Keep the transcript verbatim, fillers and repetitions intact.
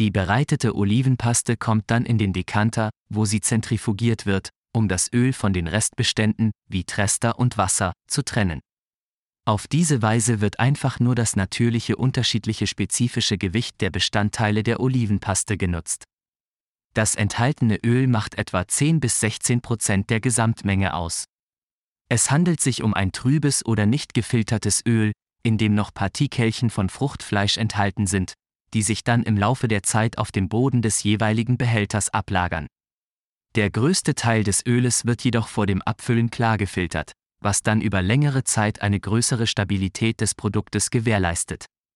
Die bereitete Olivenpaste kommt dann in den Dekanter, wo sie zentrifugiert wird, um das Öl von den Restbeständen, wie Trester und Wasser, zu trennen. Auf diese Weise wird einfach nur das natürliche unterschiedliche spezifische Gewicht der Bestandteile der Olivenpaste genutzt. Das enthaltene Öl macht etwa zehn bis sechzehn Prozent der Gesamtmenge aus. Es handelt sich um ein trübes oder nicht gefiltertes Öl, in dem noch Partikelchen von Fruchtfleisch enthalten sind, die sich dann im Laufe der Zeit auf dem Boden des jeweiligen Behälters ablagern. Der größte Teil des Öles wird jedoch vor dem Abfüllen klar gefiltert, was dann über längere Zeit eine größere Stabilität des Produktes gewährleistet.